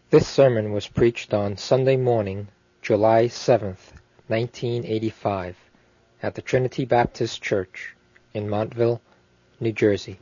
This sermon was preached on Sunday morning, July 7th, 1985, at the Trinity Baptist Church in Montville, New Jersey.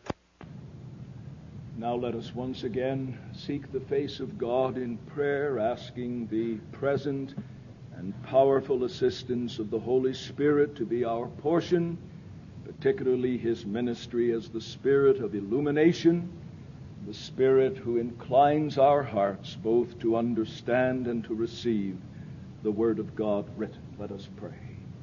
Now let us once again seek the face of God in prayer, asking the present and powerful assistance of the Holy Spirit to be our portion, particularly His ministry as the Spirit of illumination, the Spirit who inclines our hearts both to understand and to receive the Word of God written. Let us pray.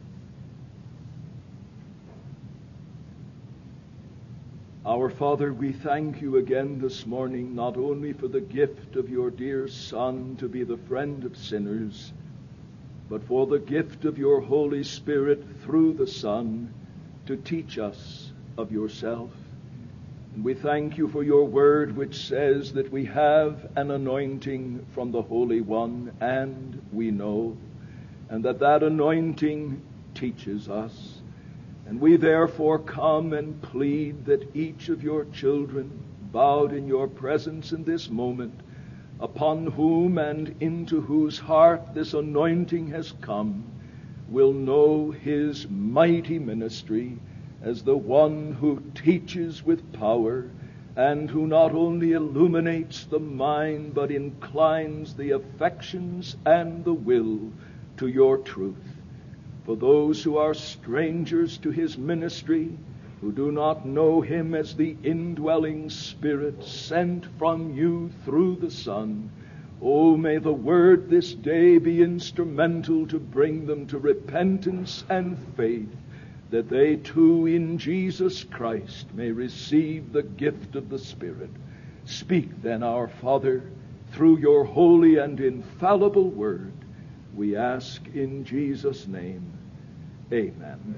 Our Father, we thank you again this morning, not only for the gift of your dear Son to be the friend of sinners, but for the gift of your Holy Spirit through the Son to teach us of yourself. And we thank you for your word, which says that we have an anointing from the Holy One, and we know, and that anointing teaches us. And we therefore come and plead that each of your children, bowed in your presence in this moment, upon whom and into whose heart this anointing has come, will know his mighty ministry as the one who teaches with power, and who not only illuminates the mind, but inclines the affections and the will to your truth. For those who are strangers to his ministry, who do not know him as the indwelling Spirit sent from you through the Son, oh, may the word this day be instrumental to bring them to repentance and faith, that they too in Jesus Christ may receive the gift of the Spirit. Speak then, our Father, through your holy and infallible word, we ask in Jesus' name. Amen.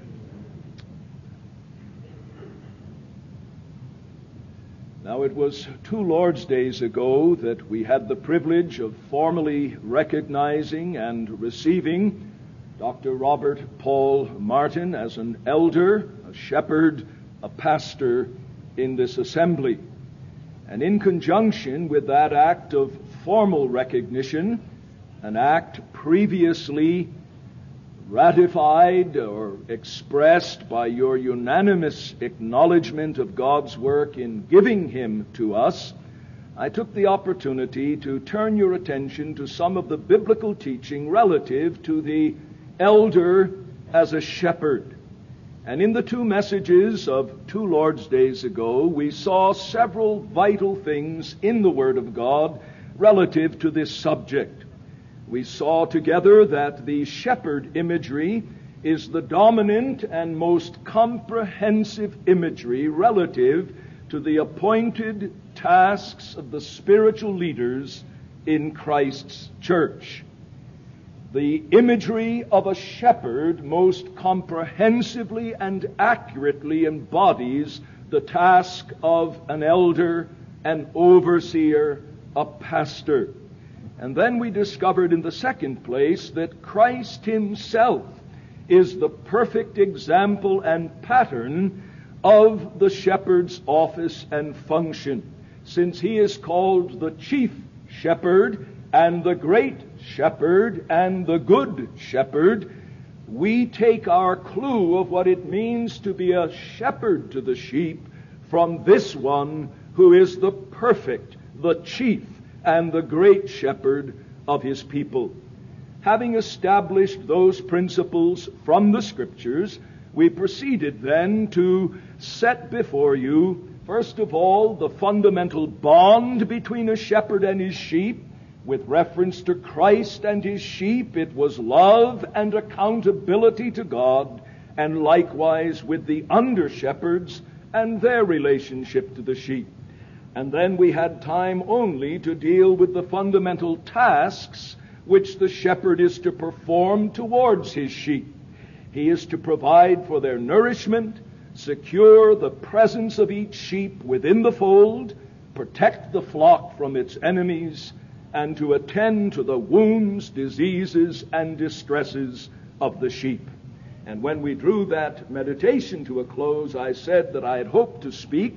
Now, it was 2 Lord's Days ago that we had the privilege of formally recognizing and receiving Dr. Robert Paul Martin as an elder, a shepherd, a pastor in this assembly. And in conjunction with that act of formal recognition, an act previously ratified or expressed by your unanimous acknowledgement of God's work in giving him to us, I took the opportunity to turn your attention to some of the biblical teaching relative to the elder as a shepherd. And in the 2 messages of 2 Lord's Days ago, we saw several vital things in the Word of God relative to this subject. We saw together that the shepherd imagery is the dominant and most comprehensive imagery relative to the appointed tasks of the spiritual leaders in Christ's church. The imagery of a shepherd most comprehensively and accurately embodies the task of an elder, an overseer, a pastor. And then we discovered in the second place that Christ himself is the perfect example and pattern of the shepherd's office and function, since he is called the chief shepherd and the great shepherd and the good shepherd. We take our clue of what it means to be a shepherd to the sheep from this one who is the perfect, the chief, and the great shepherd of his people. Having established those principles from the Scriptures, we proceeded then to set before you, first of all, the fundamental bond between a shepherd and his sheep. With reference to Christ and his sheep, it was love and accountability to God, and likewise with the under-shepherds and their relationship to the sheep. And then we had time only to deal with the fundamental tasks which the shepherd is to perform towards his sheep. He is to provide for their nourishment, secure the presence of each sheep within the fold, protect the flock from its enemies, and to attend to the wounds, diseases, and distresses of the sheep. And when we drew that meditation to a close, I said that I had hoped to speak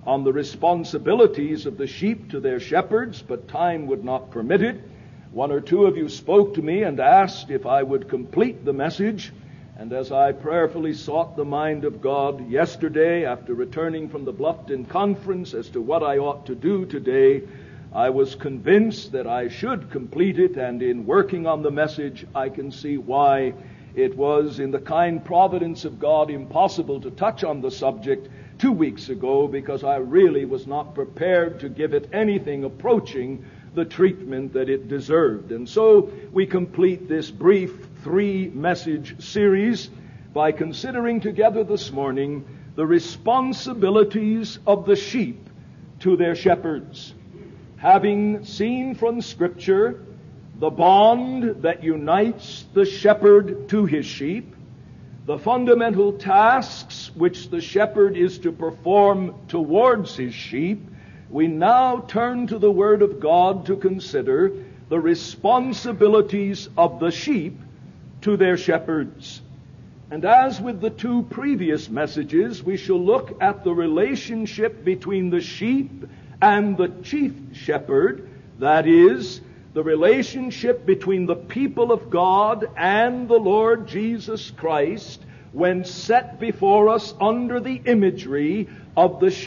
on the responsibilities of the sheep to their shepherds, but time would not permit it. One or two of you spoke to me and asked if I would complete the message. And as I prayerfully sought the mind of God yesterday after returning from the Bluffton conference as to what I ought to do today, I was convinced that I should complete it, and in working on the message, I can see why it was, in the kind providence of God, impossible to touch on the subject 2 weeks ago, because I really was not prepared to give it anything approaching the treatment that it deserved. And so we complete this brief 3-message series by considering together this morning the responsibilities of the sheep to their shepherds. Having seen from Scripture the bond that unites the shepherd to his sheep, the fundamental tasks which the shepherd is to perform towards his sheep, we now turn to the Word of God to consider the responsibilities of the sheep to their shepherds. And as with the 2 previous messages, we shall look at the relationship between the sheep and the chief shepherd, that is, the relationship between the people of God and the Lord Jesus Christ when set before us under the imagery of the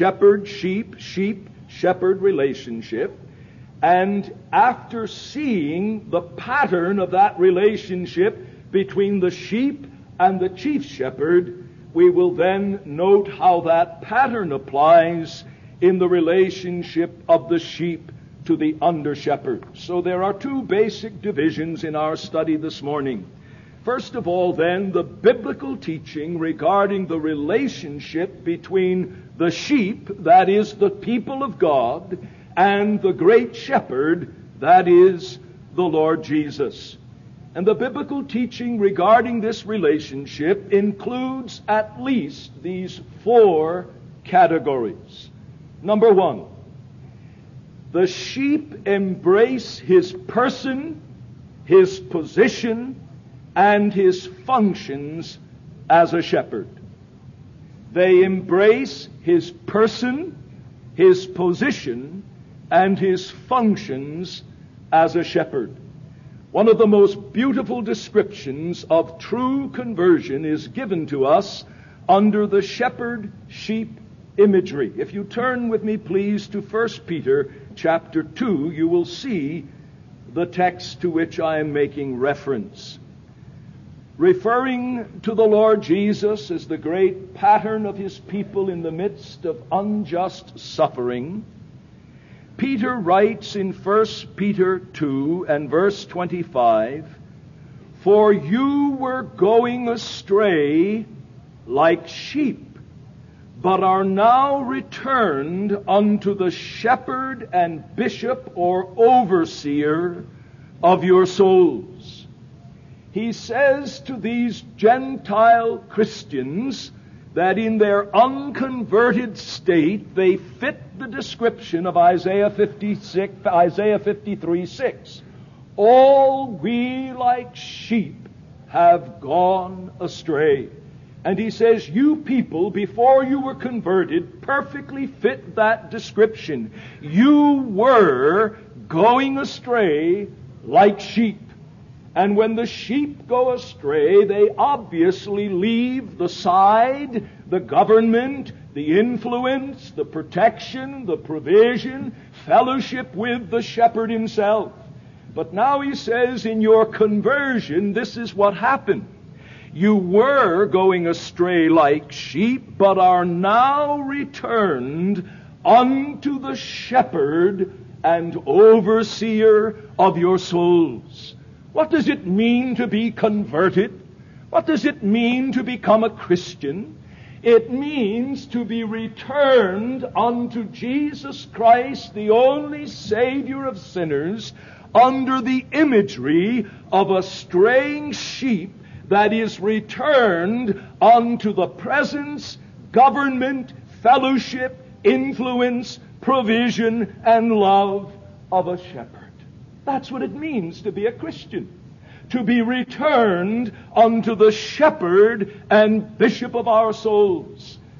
shepherd-shepherd relationship. And after seeing the pattern of that relationship between the sheep and the chief shepherd, we will then note how that pattern applies in the relationship of the sheep to the under-shepherd. So there are 2 basic divisions in our study this morning. First of all, then, the biblical teaching regarding the relationship between the sheep, that is, the people of God, and the great shepherd, that is, the Lord Jesus. And the biblical teaching regarding this relationship includes at least these 4 categories. Number 1, the sheep embrace his person, his position, and his functions as a shepherd. They embrace his person, his position, and his functions as a shepherd. One of the most beautiful descriptions of true conversion is given to us under the shepherd-sheep imagery. If you turn with me, please, to 1 Peter chapter 2, you will see the text to which I am making reference. Referring to the Lord Jesus as the great pattern of his people in the midst of unjust suffering, Peter writes in 1 Peter 2 and verse 25, "For you were going astray like sheep, but are now returned unto the shepherd and bishop or overseer of your souls." He says to these Gentile Christians that in their unconverted state they fit the description of Isaiah 53:6. All we like sheep have gone astray. And he says, you people, before you were converted, perfectly fit that description. You were going astray like sheep. And when the sheep go astray, they obviously leave the side, the government, the influence, the protection, the provision, fellowship with the shepherd himself. But now he says, in your conversion, this is what happened. You were going astray like sheep, but are now returned unto the shepherd and overseer of your souls. What does it mean to be converted? What does it mean to become a Christian? It means to be returned unto Jesus Christ, the only Savior of sinners, under the imagery of a straying sheep that is returned unto the presence, government, fellowship, influence, provision, and love of a shepherd. That's what it means to be a Christian. To be returned unto the shepherd and bishop of our souls.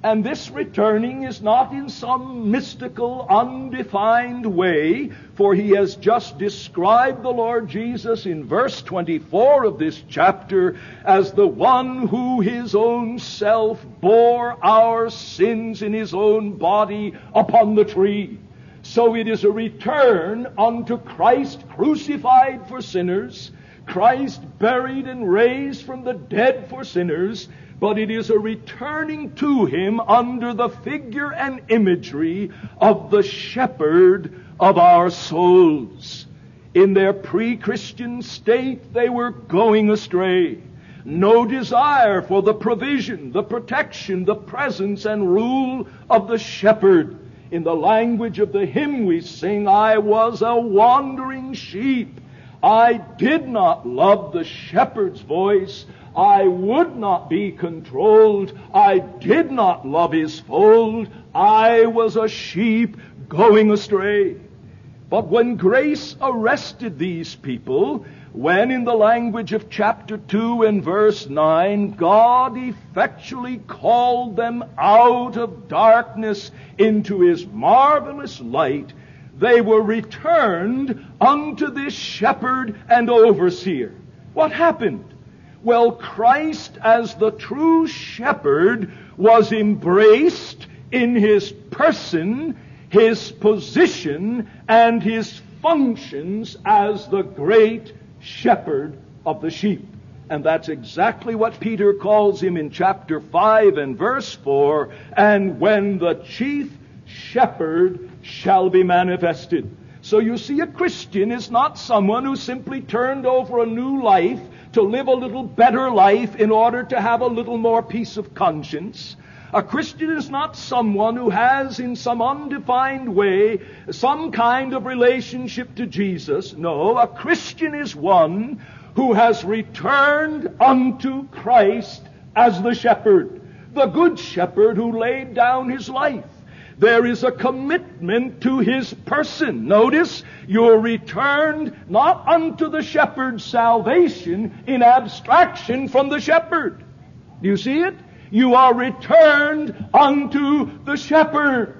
And this returning is not in some mystical, undefined way, for he has just described the Lord Jesus in verse 24 of this chapter as the one who his own self bore our sins in his own body upon the tree. So it is a return unto Christ crucified for sinners, Christ buried and raised from the dead for sinners, but it is a returning to him under the figure and imagery of the shepherd of our souls. In their pre-Christian state, they were going astray. No desire for the provision, the protection, the presence and rule of the shepherd. In the language of the hymn we sing, I was a wandering sheep. I did not love the shepherd's voice. I would not be controlled. I did not love his fold. I was a sheep going astray. But when grace arrested these people, when in the language of chapter 2 and verse 9, God effectually called them out of darkness into his marvelous light, they were returned unto this shepherd and overseer. What happened? Well, Christ as the true shepherd was embraced in his person, his position, and his functions as the great shepherd of the sheep. And that's exactly what Peter calls him in chapter 5 and verse 4, and when the chief shepherd shall be manifested. So you see, a Christian is not someone who simply turned over a new life to live a little better life in order to have a little more peace of conscience. A Christian is not someone who has in some undefined way some kind of relationship to Jesus. No, a Christian is one who has returned unto Christ as the shepherd, the good shepherd who laid down his life. There is a commitment to his person. Notice, you're returned not unto the shepherd's salvation in abstraction from the shepherd. Do you see it? You are returned unto the shepherd.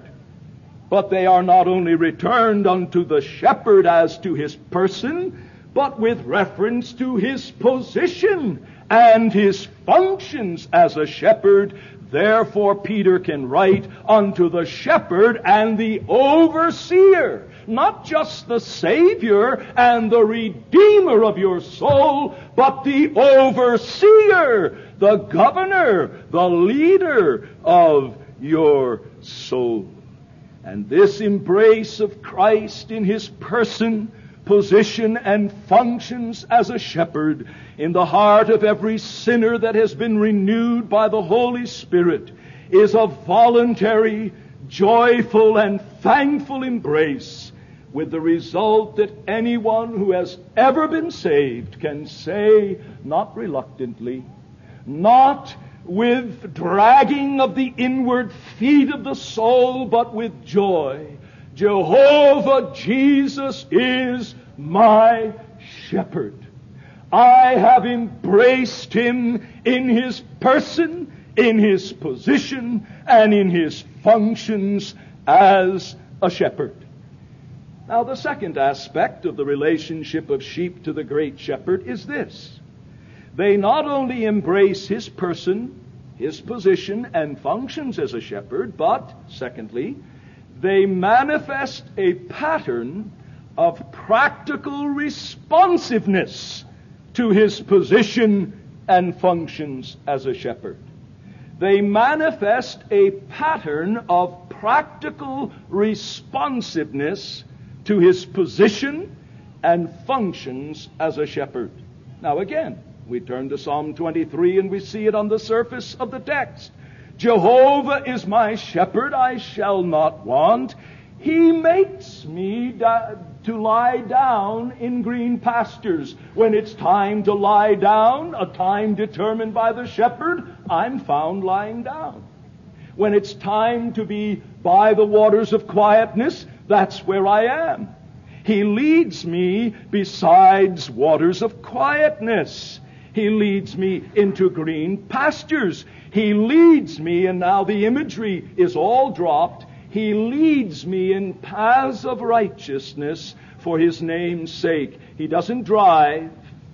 But they are not only returned unto the shepherd as to his person, but with reference to his position and his functions as a shepherd. Therefore, Peter can write unto the shepherd and the overseer, not just the Savior and the Redeemer of your soul, but the overseer, the governor, the leader of your soul. And this embrace of Christ in his person, position, and functions as a shepherd in the heart of every sinner that has been renewed by the Holy Spirit is a voluntary, joyful, and thankful embrace, with the result that anyone who has ever been saved can say, not reluctantly, not with dragging of the inward feet of the soul, but with joy, Jehovah Jesus is my shepherd. I have embraced him in his person, in his position, and in his functions as a shepherd. Now, the second aspect of the relationship of sheep to the great shepherd is this. They not only embrace his person, his position, and functions as a shepherd, but, secondly, they manifest a pattern of practical responsiveness to his position and functions as a shepherd. They manifest a pattern of practical responsiveness to his position and functions as a shepherd. Now again, we turn to Psalm 23 and we see it on the surface of the text. Jehovah is my shepherd, I shall not want. He makes me to lie down in green pastures. When it's time to lie down, a time determined by the shepherd, I'm found lying down. When it's time to be by the waters of quietness, that's where I am. He leads me beside waters of quietness. He leads me into green pastures. He leads me, and now the imagery is all dropped. He leads me in paths of righteousness for His name's sake. He doesn't drive.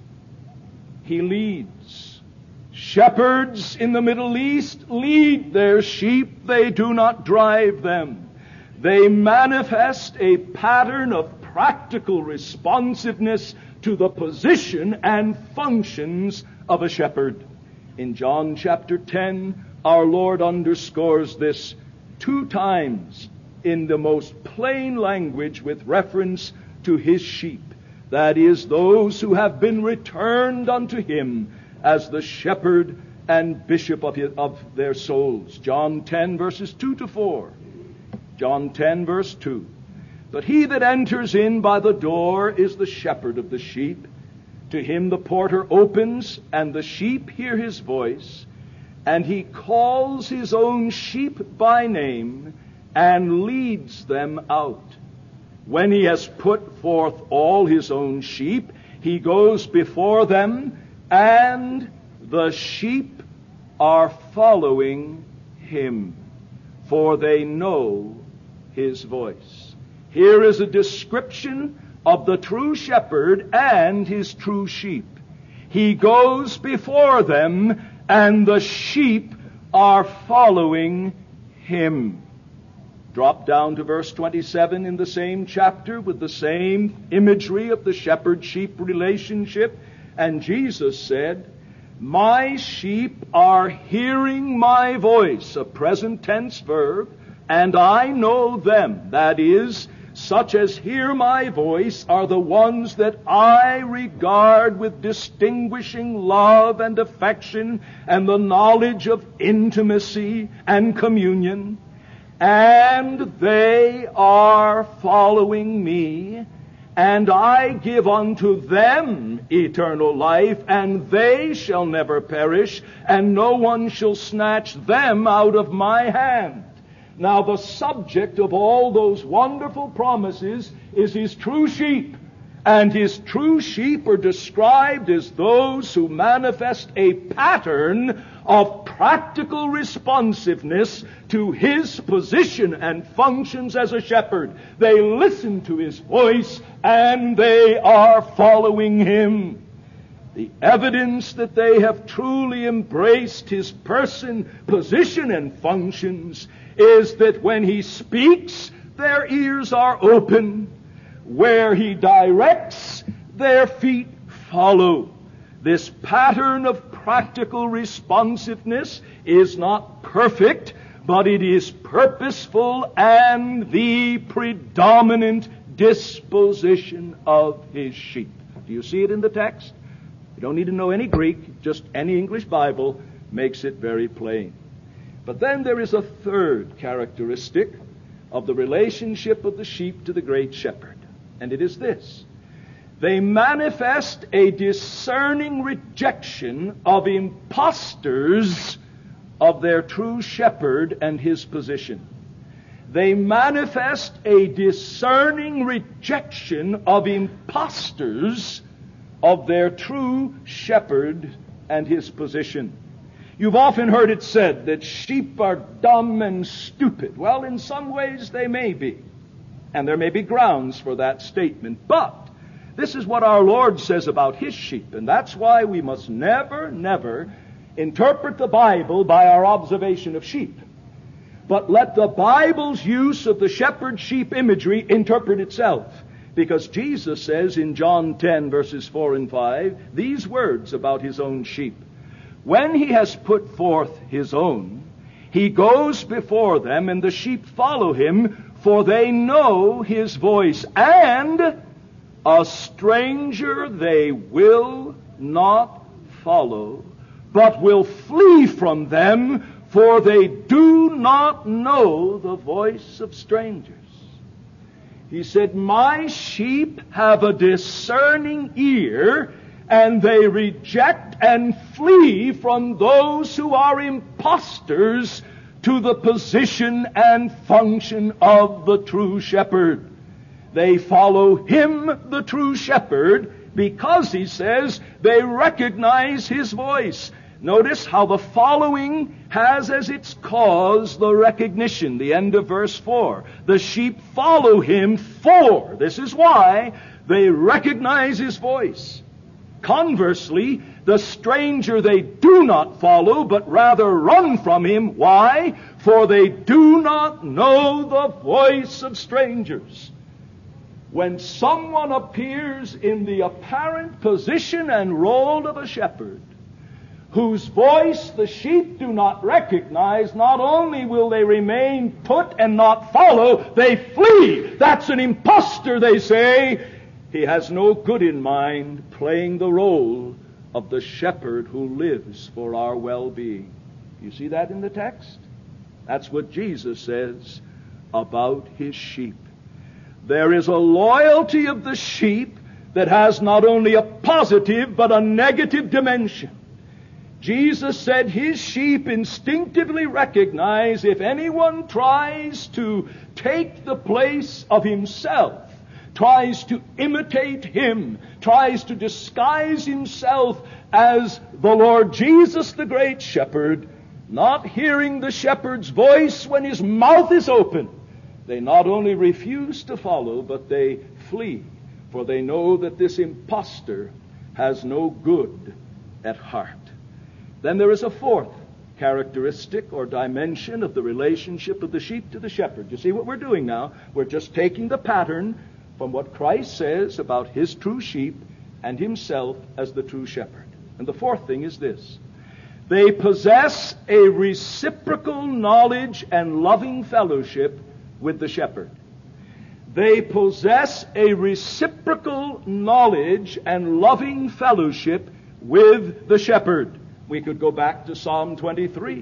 He leads. Shepherds in the Middle East lead their sheep. They do not drive them. They manifest a pattern of practical responsiveness to the position and functions of a shepherd. In John chapter 10, our Lord underscores this 2 times in the most plain language with reference to His sheep. That is, those who have been returned unto Him as the shepherd and bishop of their souls. John 10, verses 2 to 4. John 10, verse 2. But he that enters in by the door is the shepherd of the sheep. To him the porter opens, and the sheep hear his voice, and he calls his own sheep by name, and leads them out. When he has put forth all his own sheep, he goes before them, and the sheep are following him, for they know his voice. Here is a description of the true shepherd and his true sheep. He goes before them, and the sheep are following him. Drop down to verse 27 in the same chapter with the same imagery of the shepherd-sheep relationship. And Jesus said, "My sheep are hearing my voice," a present tense verb, "and I know them." That is, such as hear my voice are the ones that I regard with distinguishing love and affection and the knowledge of intimacy and communion. And they are following me, and I give unto them eternal life, and they shall never perish, and no one shall snatch them out of my hand. Now, the subject of all those wonderful promises is His true sheep. And His true sheep are described as those who manifest a pattern of practical responsiveness to His position and functions as a shepherd. They listen to His voice, and they are following Him. The evidence that they have truly embraced His person, position, and functions is that when He speaks, their ears are open. Where He directs, their feet follow. This pattern of practical responsiveness is not perfect, but it is purposeful and the predominant disposition of His sheep. Do you see it in the text? You don't need to know any Greek, just any English Bible makes it very plain. But then there is a third characteristic of the relationship of the sheep to the great shepherd, and it is this. They manifest a discerning rejection of impostors of their true shepherd and his position. They manifest a discerning rejection of impostors of their true shepherd and his position. You've often heard it said that sheep are dumb and stupid. Well, in some ways they may be. And there may be grounds for that statement. But this is what our Lord says about His sheep. And that's why we must never, never interpret the Bible by our observation of sheep. But let the Bible's use of the shepherd-sheep imagery interpret itself. Because Jesus says in John 10, verses 4 and 5, these words about His own sheep. When He has put forth His own, He goes before them, and the sheep follow Him, for they know His voice. And a stranger they will not follow, but will flee from them, for they do not know the voice of strangers. He said, my sheep have a discerning ear, and they reject and flee from those who are impostors to the position and function of the true shepherd. They follow Him, the true shepherd, because, he says, they recognize his voice. Notice how the following has as its cause the recognition. The end of verse 4. The sheep follow him, for this is why they recognize his voice. Conversely, the stranger they do not follow, but rather run from him. Why? For they do not know the voice of strangers. When someone appears in the apparent position and role of a shepherd, whose voice the sheep do not recognize, not only will they remain put and not follow, they flee. That's an impostor, they say. He has no good in mind, playing the role of the shepherd who lives for our well-being. You see that in the text? That's what Jesus says about his sheep. There is a loyalty of the sheep that has not only a positive but a negative dimension. Jesus said his sheep instinctively recognize if anyone tries to take the place of himself, tries to imitate him, tries to disguise himself as the Lord Jesus, the great shepherd, not hearing the shepherd's voice when his mouth is open, they not only refuse to follow, but they flee, for they know that this impostor has no good at heart. Then there is a fourth characteristic or dimension of the relationship of the sheep to the shepherd. You see what we're doing now? We're just taking the pattern from what Christ says about his true sheep and himself as the true shepherd. And the fourth thing is this. They possess a reciprocal knowledge and loving fellowship with the shepherd. They possess a reciprocal knowledge and loving fellowship with the shepherd. We could go back to Psalm 23.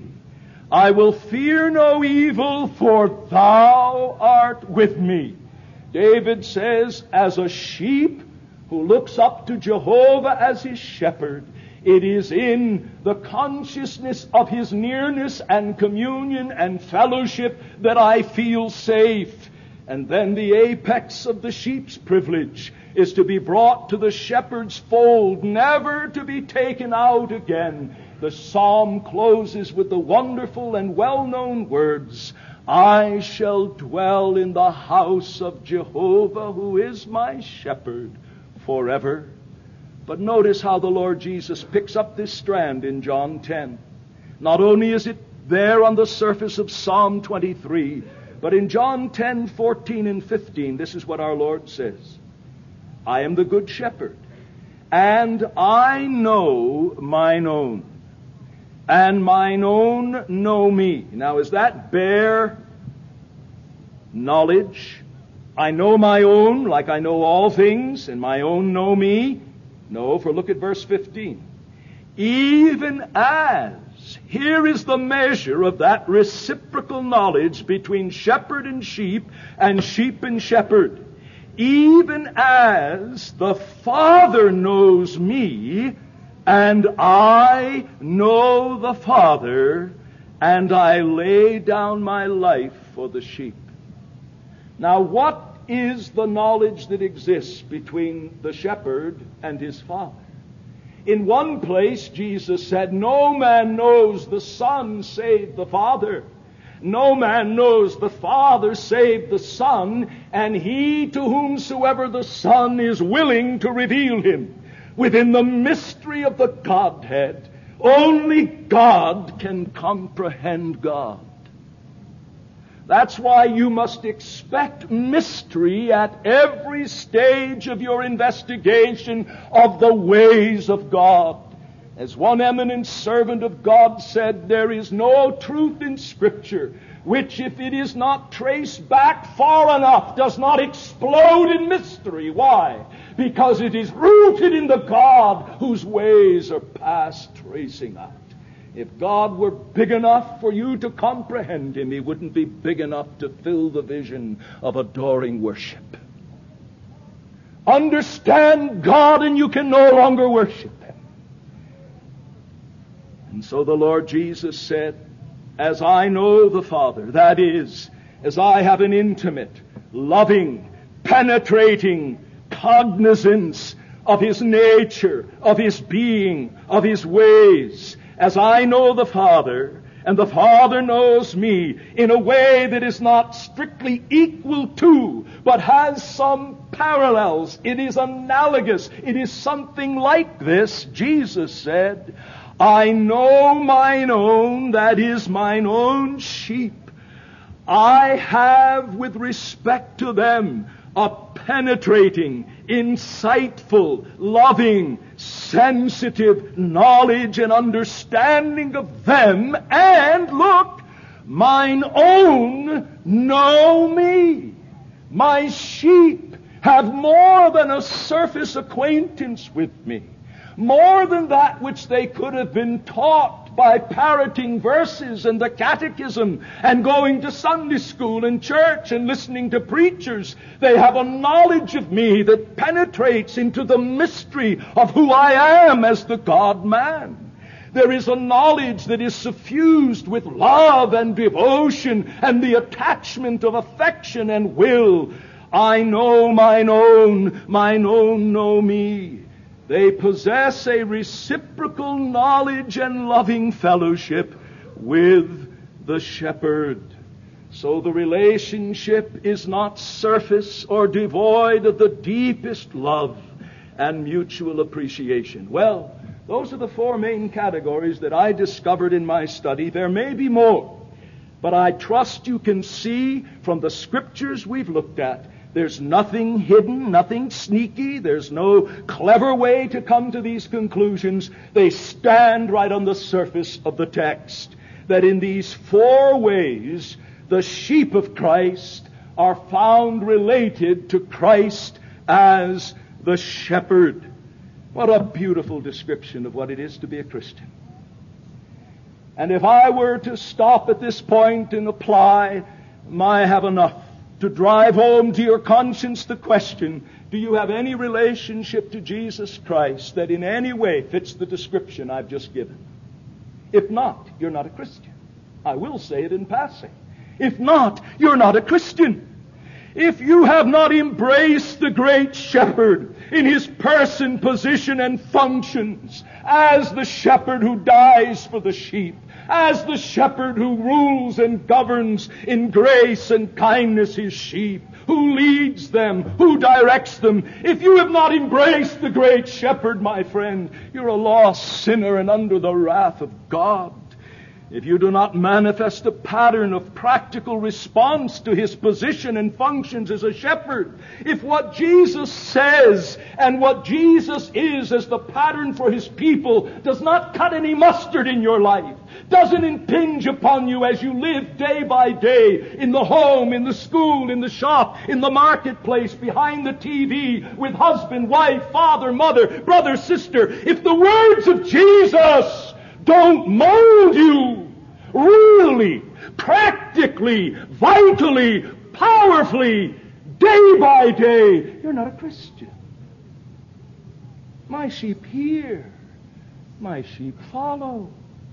I will fear no evil, for thou art with me. David says, as a sheep who looks up to Jehovah as his shepherd, it is in the consciousness of his nearness and communion and fellowship that I feel safe. And then the apex of the sheep's privilege is to be brought to the shepherd's fold, never to be taken out again. The psalm closes with the wonderful and well-known words, I shall dwell in the house of Jehovah, who is my shepherd, forever. But notice how the Lord Jesus picks up this strand in John 10. Not only is it there on the surface of Psalm 23, but in John 10, 14 and 15, this is what our Lord says. I am the good shepherd, and I know mine own, and mine own know me. Now, is that bare knowledge? I know my own, like I know all things, and my own know me? No, for look at verse 15. Even as, here is the measure of that reciprocal knowledge between shepherd and sheep and shepherd. Even as the Father knows me, and I know the Father, and I lay down my life for the sheep. Now, what is the knowledge that exists between the shepherd and his Father? In one place, Jesus said, no man knows the Son save the Father. No man knows the Father save the Son, and he to whomsoever the Son is willing to reveal him. Within the mystery of the Godhead, only God can comprehend God. That's why you must expect mystery at every stage of your investigation of the ways of God. As one eminent servant of God said, there is no truth in Scripture which, if it is not traced back far enough, does not explode in mystery. Why? Because it is rooted in the God whose ways are past tracing out. If God were big enough for you to comprehend Him, He wouldn't be big enough to fill the vision of adoring worship. Understand God and you can no longer worship Him. And so the Lord Jesus said, as I know the Father, that is, as I have an intimate, loving, penetrating cognizance of His nature, of His being, of His ways, as I know the Father, and the Father knows me, in a way that is not strictly equal to, but has some parallels. It is analogous. It is something like this. Jesus said, I know mine own, that is mine own sheep. I have with respect to them a penetrating, insightful, loving, sensitive knowledge and understanding of them, and look, mine own know me. My sheep have more than a surface acquaintance with me, more than that which they could have been taught by parroting verses and the catechism and going to Sunday school and church and listening to preachers. They have a knowledge of me that penetrates into the mystery of who I am as the God-man. There is a knowledge that is suffused with love and devotion and the attachment of affection and will. I know mine own know me. They possess a reciprocal knowledge and loving fellowship with the shepherd. So the relationship is not surface or devoid of the deepest love and mutual appreciation. Well, those are the four main categories that I discovered in my study. There may be more, but I trust you can see from the scriptures we've looked at, there's nothing hidden, nothing sneaky. There's no clever way to come to these conclusions. They stand right on the surface of the text. That in these four ways, the sheep of Christ are found related to Christ as the shepherd. What a beautiful description of what it is to be a Christian. And if I were to stop at this point and apply my have enough, to drive home to your conscience the question, do you have any relationship to Jesus Christ that in any way fits the description I've just given? If not, you're not a Christian. I will say it in passing. If not, you're not a Christian. If you have not embraced the great shepherd in his person, position, and functions as the shepherd who dies for the sheep, as the shepherd who rules and governs in grace and kindness his sheep, who leads them, who directs them. If you have not embraced the great shepherd, my friend, you're a lost sinner and under the wrath of God. If you do not manifest a pattern of practical response to his position and functions as a shepherd, if what Jesus says and what Jesus is as the pattern for his people does not cut any mustard in your life, doesn't impinge upon you as you live day by day in the home, in the school, in the shop, in the marketplace, behind the TV, with husband, wife, father, mother, brother, sister, if the words of Jesus don't mold you really, practically, vitally, powerfully, day by day, you're not a Christian. My sheep hear, my sheep follow.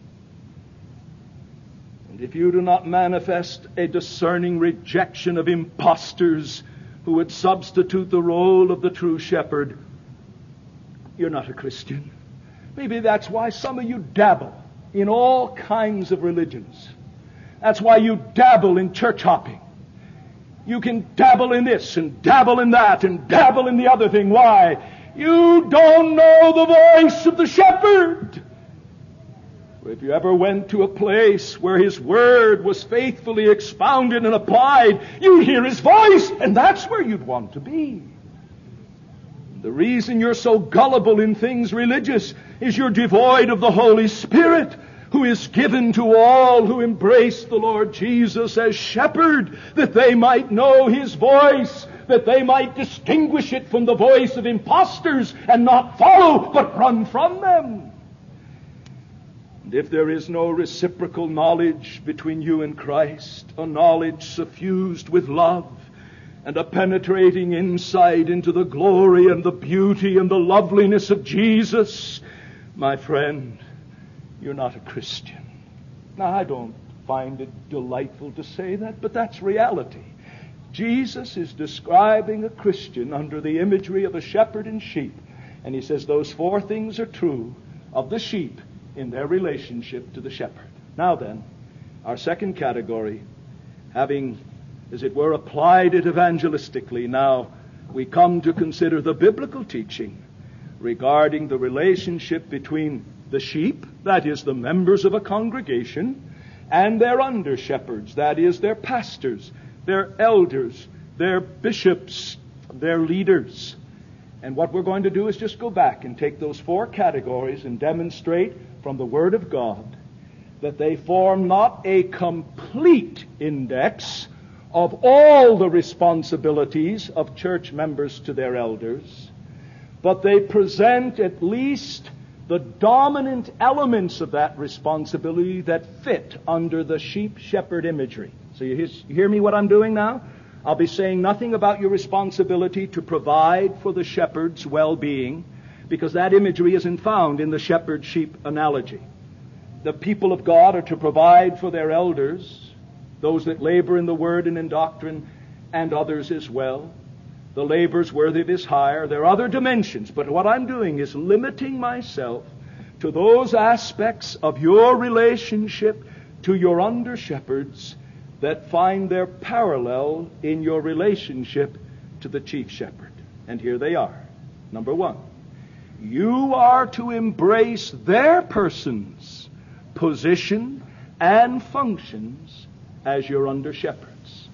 And if you do not manifest a discerning rejection of impostors who would substitute the role of the true shepherd, you're not a Christian. Maybe that's why some of you dabble in all kinds of religions. That's why you dabble in church hopping. You can dabble in this and dabble in that and dabble in the other thing. Why? You don't know the voice of the shepherd. If you ever went to a place where his word was faithfully expounded and applied, you'd hear his voice, and that's where you'd want to be. The reason you're so gullible in things religious is you're devoid of the Holy Spirit, who is given to all who embrace the Lord Jesus as shepherd, that they might know his voice, that they might distinguish it from the voice of impostors and not follow, but run from them. And if there is no reciprocal knowledge between you and Christ, a knowledge suffused with love, and a penetrating insight into the glory and the beauty and the loveliness of Jesus, my friend, you're not a Christian. Now, I don't find it delightful to say that, but that's reality. Jesus is describing a Christian under the imagery of a shepherd and sheep. And he says those four things are true of the sheep in their relationship to the shepherd. Now then, our second category, having, as it were, applied it evangelistically, now we come to consider the biblical teaching regarding the relationship between the sheep, that is, the members of a congregation, and their under-shepherds, that is, their pastors, their elders, their bishops, their leaders. And what we're going to do is just go back and take those four categories and demonstrate from the Word of God that they form not a complete index of all the responsibilities of church members to their elders, but they present at least the dominant elements of that responsibility that fit under the sheep-shepherd imagery. So you hear me what I'm doing now? I'll be saying nothing about your responsibility to provide for the shepherd's well-being, because that imagery isn't found in the shepherd-sheep analogy. The people of God are to provide for their elders, those that labor in the word and in doctrine, and others as well. The labor's worthy of his hire. There are other dimensions, but what I'm doing is limiting myself to those aspects of your relationship to your under-shepherds that find their parallel in your relationship to the chief shepherd. And here they are. Number one, you are to embrace their persons, position, and functions as your under-shepherds.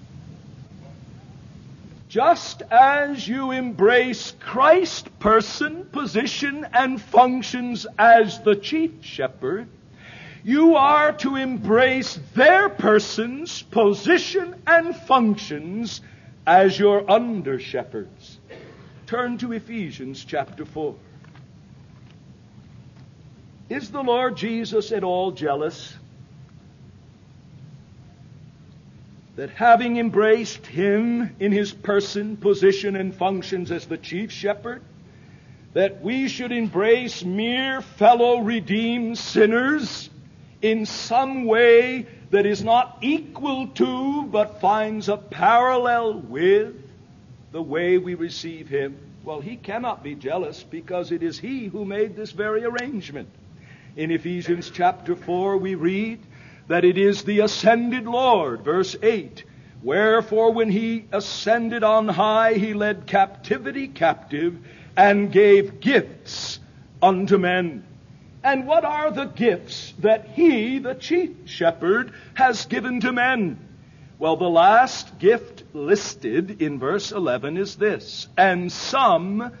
Just as you embrace Christ's person, position, and functions as the chief shepherd, you are to embrace their persons, position, and functions as your under-shepherds. Turn to Ephesians chapter 4. Is the Lord Jesus at all jealous that having embraced him in his person, position, and functions as the chief shepherd, that we should embrace mere fellow redeemed sinners in some way that is not equal to, but finds a parallel with, the way we receive him? Well, he cannot be jealous, because it is he who made this very arrangement. In Ephesians chapter 4 we read that it is the ascended Lord, verse 8, wherefore when he ascended on high, he led captivity captive and gave gifts unto men. And what are the gifts that he, the chief shepherd, has given to men? Well, the last gift listed in verse 11 is this: and some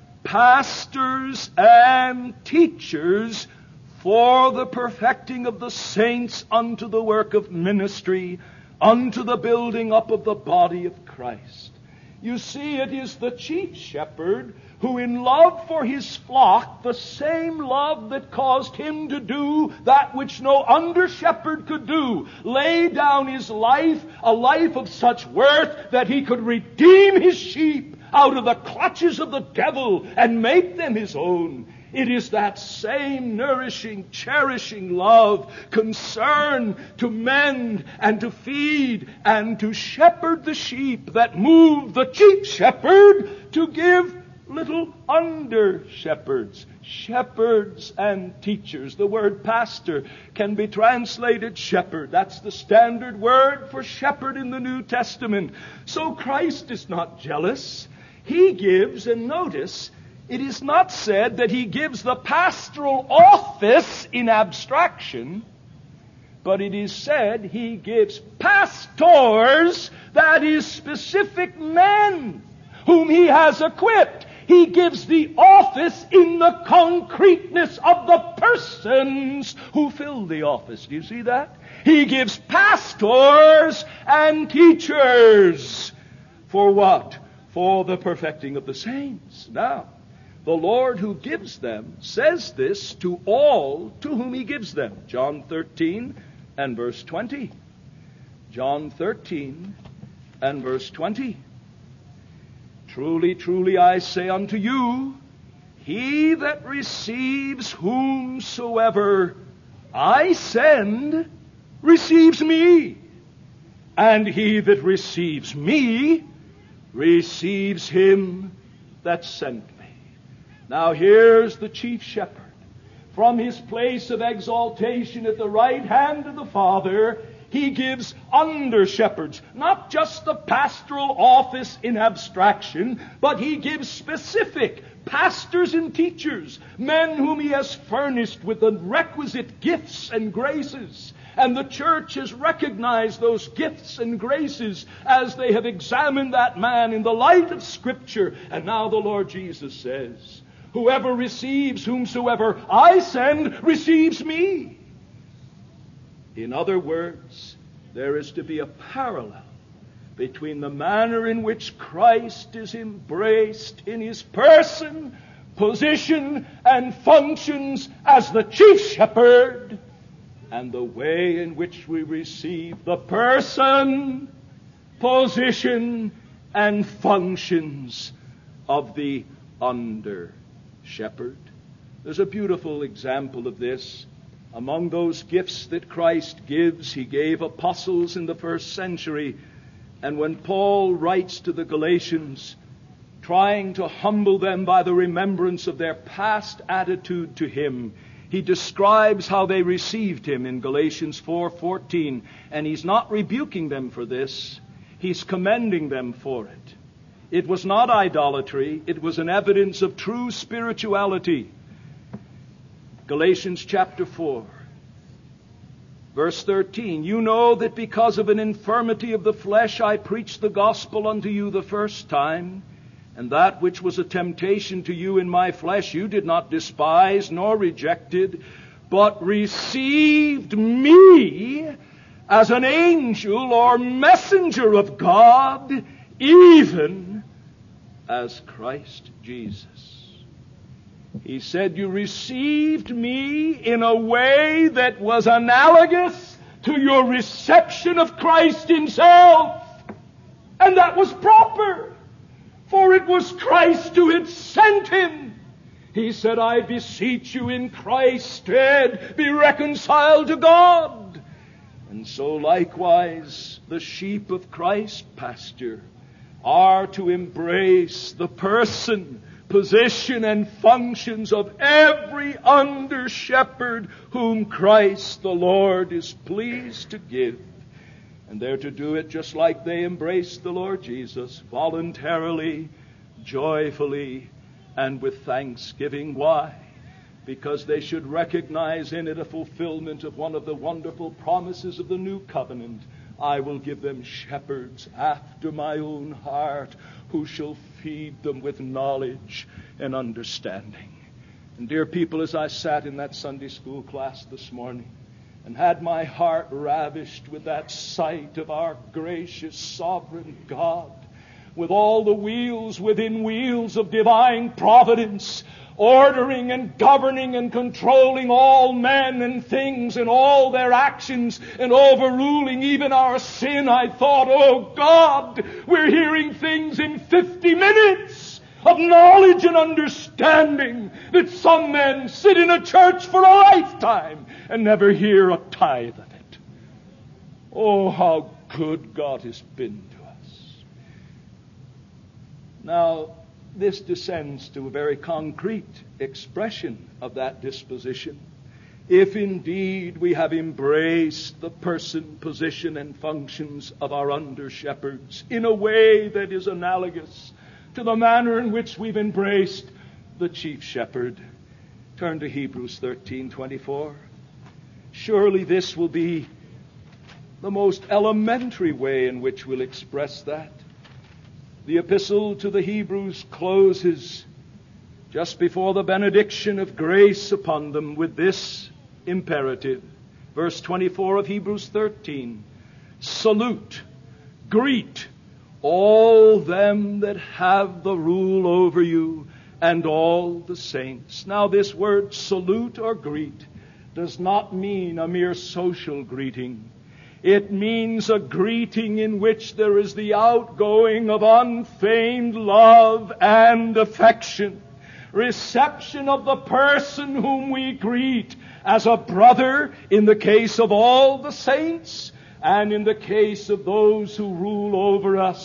pastors and teachers for the perfecting of the saints unto the work of ministry, unto the building up of the body of Christ. You see, it is the chief shepherd who, in love for his flock, the same love that caused him to do that which no under-shepherd could do, lay down his life, a life of such worth that he could redeem his sheep out of the clutches of the devil and make them his own. It is that same nourishing, cherishing love, concern to mend and to feed and to shepherd the sheep that moved the chief shepherd to give little under-shepherds, shepherds and teachers. The word pastor can be translated shepherd. That's the standard word for shepherd in the New Testament. So Christ is not jealous. He gives, and notice, it is not said that he gives the pastoral office in abstraction, but it is said he gives pastors, that is, specific men whom he has equipped. He gives the office in the concreteness of the persons who fill the office. Do you see that? He gives pastors and teachers. For what? For the perfecting of the saints. Now, the Lord who gives them says this to all to whom he gives them. John 13 and verse 20. John 13 and verse 20. Truly, truly, I say unto you, he that receives whomsoever I send receives me, and he that receives me receives him that sent me. Now here's the chief shepherd. From his place of exaltation at the right hand of the Father, he gives under-shepherds, not just the pastoral office in abstraction, but he gives specific pastors and teachers, men whom he has furnished with the requisite gifts and graces. And the church has recognized those gifts and graces as they have examined that man in the light of Scripture. And now the Lord Jesus says, whoever receives whomsoever I send receives me. In other words, there is to be a parallel between the manner in which Christ is embraced in his person, position, and functions as the chief shepherd, and the way in which we receive the person, position, and functions of the under-shepherd. There's a beautiful example of this. Among those gifts that Christ gives, he gave apostles in the first century. And when Paul writes to the Galatians, trying to humble them by the remembrance of their past attitude to him, he describes how they received him in Galatians 4:14. And he's not rebuking them for this. He's commending them for it. It was not idolatry. It was an evidence of true spirituality. Galatians chapter 4, verse 13. You know that because of an infirmity of the flesh I preached the gospel unto you the first time, and that which was a temptation to you in my flesh you did not despise nor rejected, but received me as an angel or messenger of God, even as Christ Jesus. He said, you received me in a way that was analogous to your reception of Christ himself. And that was proper, for it was Christ who had sent him. He said, I beseech you in Christ's stead, be reconciled to God. And so likewise, the sheep of Christ's pasture are to embrace the person, position, and functions of every under-shepherd whom Christ the Lord is pleased to give. And they're to do it just like they embraced the Lord Jesus, voluntarily, joyfully, and with thanksgiving. Why? Because they should recognize in it a fulfillment of one of the wonderful promises of the new covenant. I will give them shepherds after my own heart, who shall feed them with knowledge and understanding. And dear people, as I sat in that Sunday school class this morning and had my heart ravished with that sight of our gracious sovereign God, with all the wheels within wheels of divine providence, ordering and governing and controlling all men and things and all their actions and overruling even our sin, I thought, oh God, we're hearing things in 50 minutes of knowledge and understanding that some men sit in a church for a lifetime and never hear a tithe of it. Oh, how good God has been to us. Now, this descends to a very concrete expression of that disposition. If indeed we have embraced the person, position, and functions of our under-shepherds in a way that is analogous to the manner in which we've embraced the chief shepherd. Turn to Hebrews 13:24. Surely this will be the most elementary way in which we'll express that. The epistle to the Hebrews closes just before the benediction of grace upon them with this imperative. Verse 24 of Hebrews 13. Salute, greet all them that have the rule over you and all the saints. Now this word salute or greet does not mean a mere social greeting. It means a greeting in which there is the outgoing of unfeigned love and affection. Reception of the person whom we greet as a brother in the case of all the saints, and in the case of those who rule over us,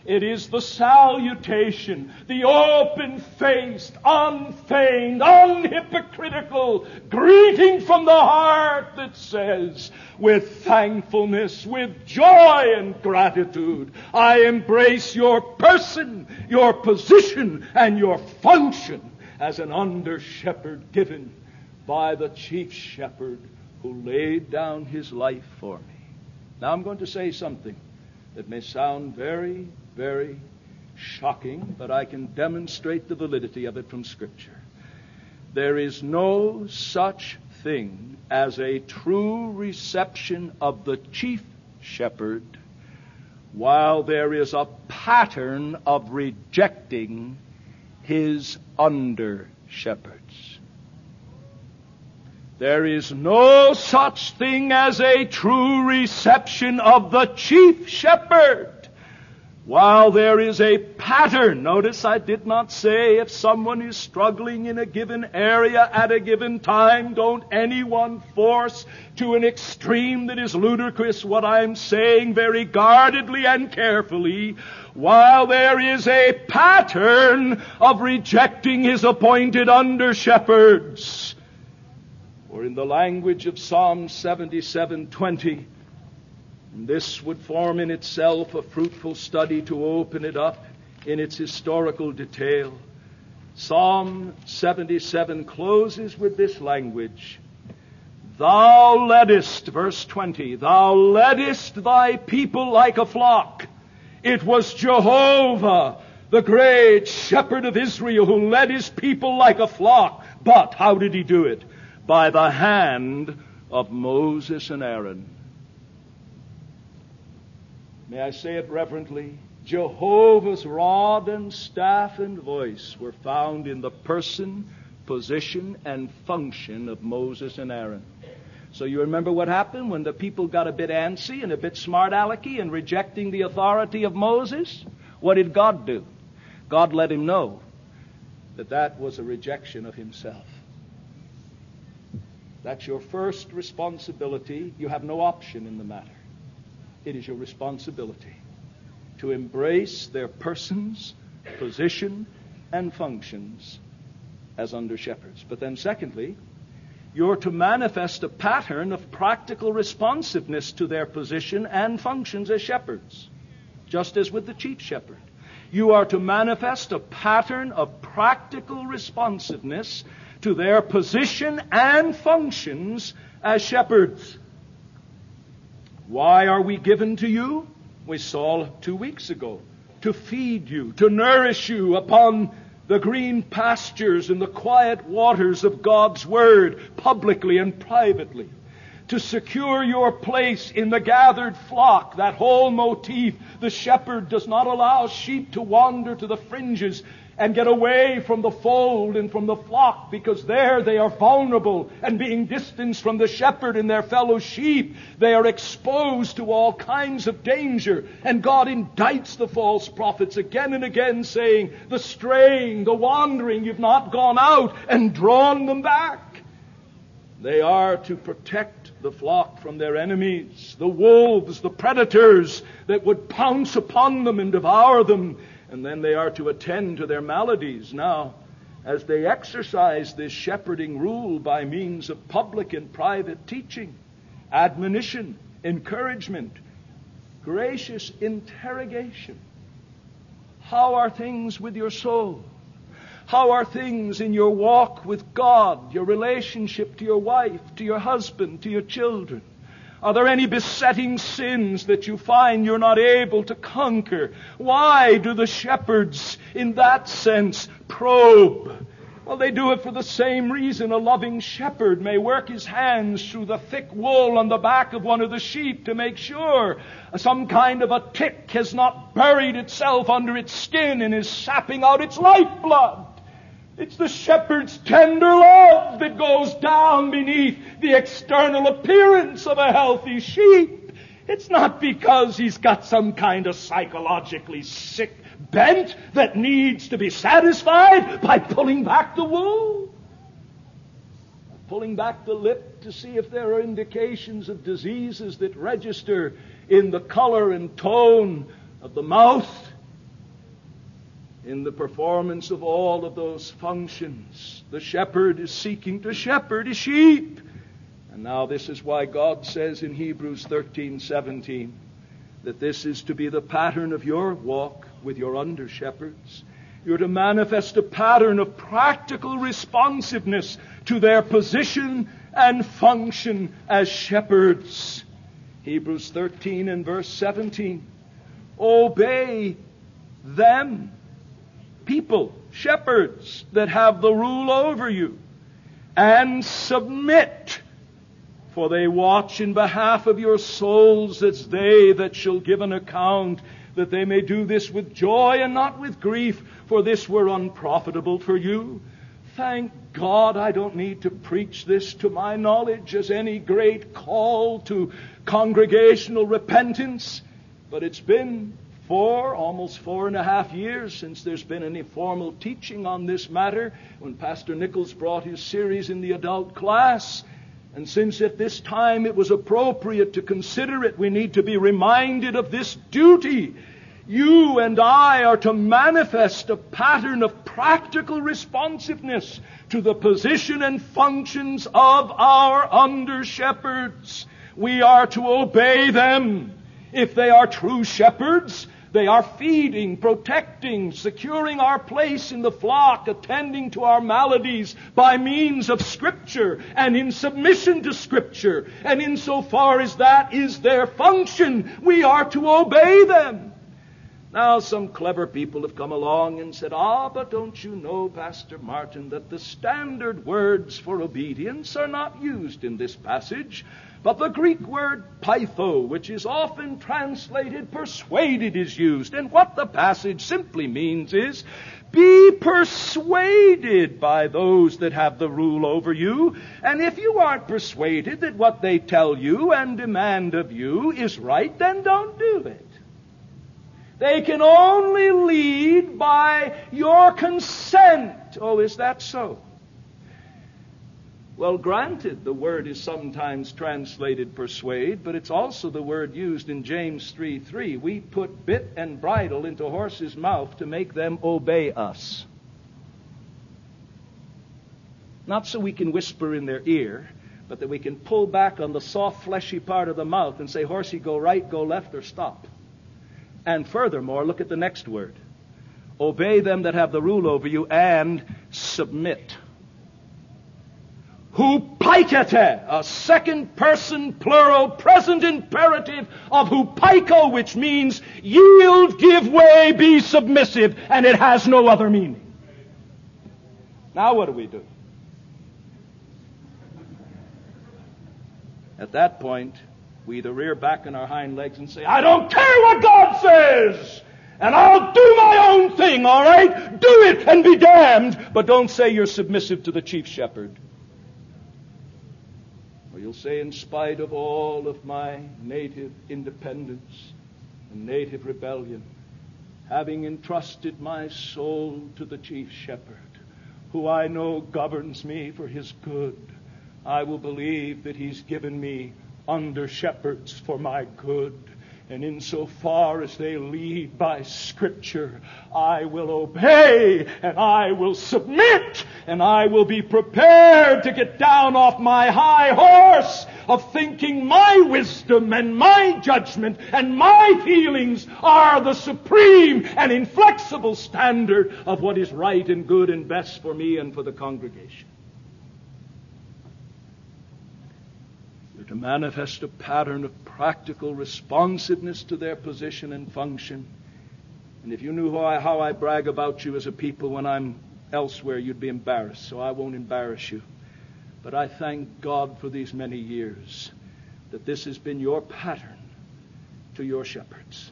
It is the salutation, the open-faced, unfeigned, unhypocritical greeting from the heart that says, with thankfulness, with joy and gratitude, I embrace your person, your position, and your function as an under-shepherd given by the chief shepherd who laid down his life for me. Now I'm going to say something that may sound very, very shocking, but I can demonstrate the validity of it from Scripture. There is no such thing as a true reception of the chief shepherd while there is a pattern of rejecting his under-shepherds. There is no such thing as a true reception of the chief shepherd while there is a pattern. Notice I did not say if someone is struggling in a given area at a given time, don't anyone force to an extreme that is ludicrous what I'm saying very guardedly and carefully. While there is a pattern of rejecting his appointed under-shepherds. Or in the language of Psalm 77:20, this would form in itself a fruitful study to open it up in its historical detail. Psalm 77 closes with this language. Thou leddest, verse 20, thou leddest thy people like a flock. It was Jehovah, the great shepherd of Israel, who led his people like a flock. But how did he do it? By the hand of Moses and Aaron. May I say it reverently? Jehovah's rod and staff and voice were found in the person, position, and function of Moses and Aaron. So you remember what happened when the people got a bit antsy and a bit smart-alecky in rejecting the authority of Moses? What did God do? God let him know that that was a rejection of himself. That's your first responsibility. You have no option in the matter. It is your responsibility to embrace their persons, position, and functions as under-shepherds. But then secondly, you're to manifest a pattern of practical responsiveness to their position and functions as shepherds, just as with the chief shepherd. You are to manifest a pattern of practical responsiveness to their position and functions as shepherds. Why are we given to you? We saw 2 weeks ago. To feed you, to nourish you upon the green pastures and the quiet waters of God's Word, publicly and privately. To secure your place in the gathered flock, that whole motif. The shepherd does not allow sheep to wander to the fringes and get away from the fold and from the flock, because there they are vulnerable, and being distanced from the shepherd and their fellow sheep, they are exposed to all kinds of danger. And God indicts the false prophets again and again, saying, the straying, the wandering, you've not gone out and drawn them back. They are to protect the flock from their enemies, the wolves, the predators that would pounce upon them and devour them. And then they are to attend to their maladies. Now, as they exercise this shepherding rule by means of public and private teaching, admonition, encouragement, gracious interrogation, how are things with your soul? How are things in your walk with God, your relationship to your wife, to your husband, to your children? Are there any besetting sins that you find you're not able to conquer? Why do the shepherds, in that sense, probe? Well, they do it for the same reason a loving shepherd may work his hands through the thick wool on the back of one of the sheep to make sure some kind of a tick has not buried itself under its skin and is sapping out its lifeblood. It's the shepherd's tender love that goes down beneath the external appearance of a healthy sheep. It's not because he's got some kind of psychologically sick bent that needs to be satisfied by pulling back the wool, pulling back the lip to see if there are indications of diseases that register in the color and tone of the mouth in the performance of all of those functions. The shepherd is seeking to shepherd his sheep. And now this is why God says in Hebrews 13:17 that this is to be the pattern of your walk with your under-shepherds. You're to manifest a pattern of practical responsiveness to their position and function as shepherds. Hebrews 13 and verse 17. Obey them, people, shepherds that have the rule over you, and submit, for they watch in behalf of your souls as they that shall give an account, that they may do this with joy and not with grief, for this were unprofitable for you. Thank God I don't need to preach this to my knowledge as any great call to congregational repentance, but it's been almost 4.5 years since there's been any formal teaching on this matter, when Pastor Nichols brought his series in the adult class. And since at this time it was appropriate to consider it, we need to be reminded of this duty. You and I are to manifest a pattern of practical responsiveness to the position and functions of our under-shepherds. We are to obey them. If they are true shepherds, they are feeding, protecting, securing our place in the flock, attending to our maladies by means of Scripture and in submission to Scripture. And insofar as that is their function, we are to obey them. Now, some clever people have come along and said, but don't you know, Pastor Martin, that the standard words for obedience are not used in this passage, but the Greek word pytho, which is often translated persuaded, is used. And what the passage simply means is, be persuaded by those that have the rule over you. And if you aren't persuaded that what they tell you and demand of you is right, then don't do it. They can only lead by your consent. Oh, is that so? Well, granted, the word is sometimes translated persuade, but it's also the word used in James 3:3. We put bit and bridle into a horse's mouth to make them obey us. Not so we can whisper in their ear, but that we can pull back on the soft, fleshy part of the mouth and say, horsey, go right, go left, or stop. And furthermore, look at the next word. Obey them that have the rule over you, and submit. Hupaikete, a second person plural present imperative of hupaiko, which means yield, give way, be submissive, and it has no other meaning. Now what do we do? At that point, we either rear back on our hind legs and say, I don't care what God says, and I'll do my own thing, all right? Do it and be damned, but don't say you're submissive to the chief shepherd. Or you'll say, in spite of all of my native independence and native rebellion, having entrusted my soul to the chief shepherd, who I know governs me for his good, I will believe that he's given me under shepherds for my good. And insofar as they lead by Scripture, I will obey and I will submit and I will be prepared to get down off my high horse of thinking my wisdom and my judgment and my feelings are the supreme and inflexible standard of what is right and good and best for me and for the congregation. To manifest a pattern of practical responsiveness to their position and function. And if you knew how I brag about you as a people when I'm elsewhere, you'd be embarrassed, so I won't embarrass you. But I thank God for these many years that this has been your pattern to your shepherds.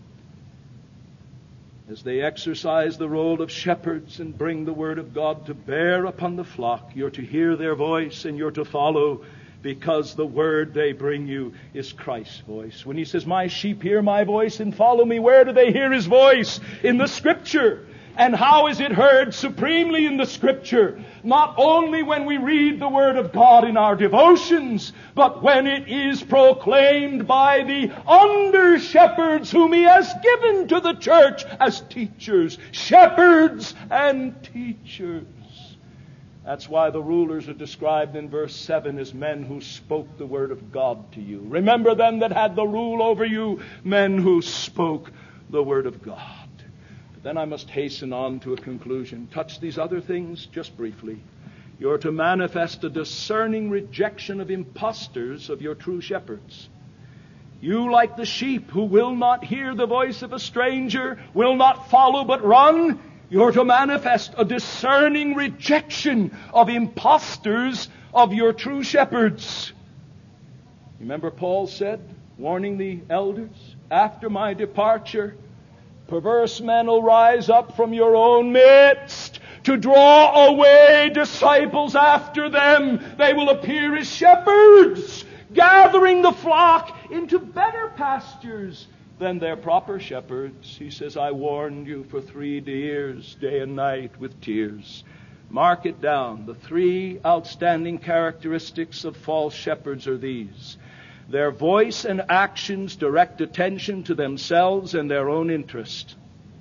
As they exercise the role of shepherds and bring the Word of God to bear upon the flock, you're to hear their voice and you're to follow, because the word they bring you is Christ's voice. When he says, my sheep hear my voice and follow me, where do they hear his voice? In the Scripture. And how is it heard supremely in the Scripture? Not only when we read the Word of God in our devotions, but when it is proclaimed by the under-shepherds whom He has given to the church as teachers, shepherds and teachers. That's why the rulers are described in verse 7 as men who spoke the Word of God to you. Remember them that had the rule over you, men who spoke the Word of God. Then I must hasten on to a conclusion. Touch these other things just briefly. You're to manifest a discerning rejection of impostors of your true shepherds. You, like the sheep who will not hear the voice of a stranger, will not follow but run, you're to manifest a discerning rejection of impostors of your true shepherds. Remember Paul said, warning the elders, after my departure, perverse men will rise up from your own midst to draw away disciples after them. They will appear as shepherds, gathering the flock into better pastures than their proper shepherds. He says, I warned you for 3 years, day and night, with tears. Mark it down. The 3 outstanding characteristics of false shepherds are these. Their voice and actions direct attention to themselves and their own interest.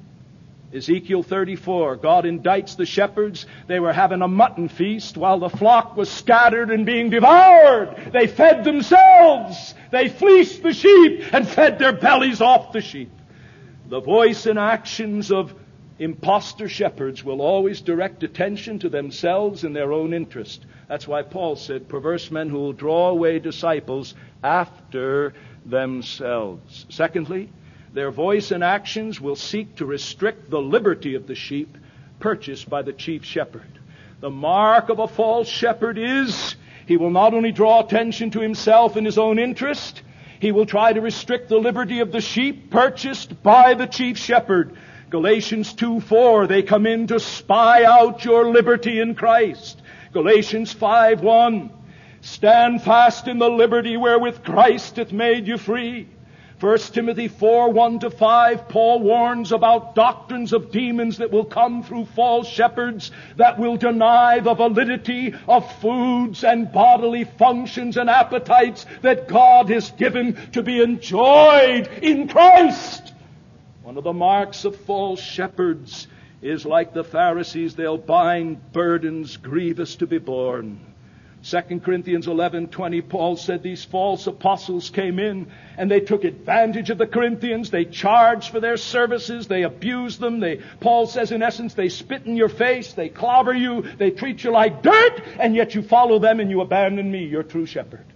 Ezekiel 34, God indicts the shepherds. They were having a mutton feast while the flock was scattered and being devoured. They fed themselves. They fleeced the sheep and fed their bellies off the sheep. The voice and actions of impostor shepherds will always direct attention to themselves and their own interest. That's why Paul said, perverse men who will draw away disciples after themselves. Secondly, their voice and actions will seek to restrict the liberty of the sheep purchased by the chief shepherd. The mark of a false shepherd is he will not only draw attention to himself and his own interest, he will try to restrict the liberty of the sheep purchased by the chief shepherd. Galatians 2:4, they come in to spy out your liberty in Christ. Galatians 5:1, stand fast in the liberty wherewith Christ hath made you free. 1 Timothy 4:1-5, Paul warns about doctrines of demons that will come through false shepherds that will deny the validity of foods and bodily functions and appetites that God has given to be enjoyed in Christ. One of the marks of false shepherds is like the Pharisees, they'll bind burdens grievous to be borne. 2 Corinthians 11:20, Paul said these false apostles came in and they took advantage of the Corinthians. They charged for their services. They abused them. Paul says in essence, they spit in your face. They clobber you. They treat you like dirt. And yet you follow them and you abandon me, your true shepherd.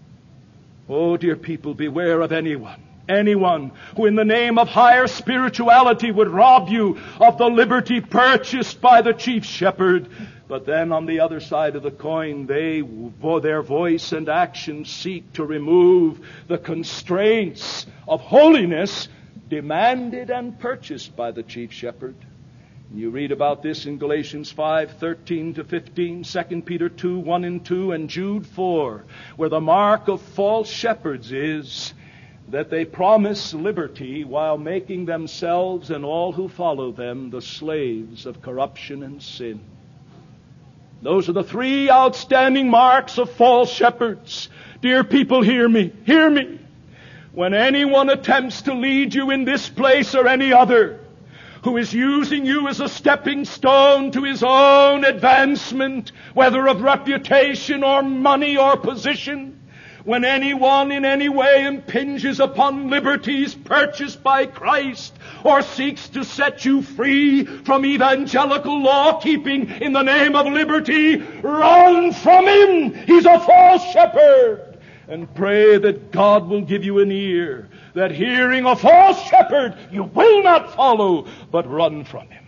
Oh, dear people, beware of anyone who in the name of higher spirituality would rob you of the liberty purchased by the chief shepherd. But then on the other side of the coin, their voice and action seek to remove the constraints of holiness demanded and purchased by the chief shepherd. You read about this in Galatians 5:13-15, 2 Peter 2:1-2, and Jude 4, where the mark of false shepherds is that they promise liberty while making themselves and all who follow them the slaves of corruption and sin. Those are the 3 outstanding marks of false shepherds. Dear people, hear me. Hear me. When anyone attempts to lead you in this place or any other, who is using you as a stepping stone to his own advancement, whether of reputation or money or position, when anyone in any way impinges upon liberties purchased by Christ or seeks to set you free from evangelical law-keeping in the name of liberty, run from him. He's a false shepherd. And pray that God will give you an ear, that hearing a false shepherd, you will not follow, but run from him.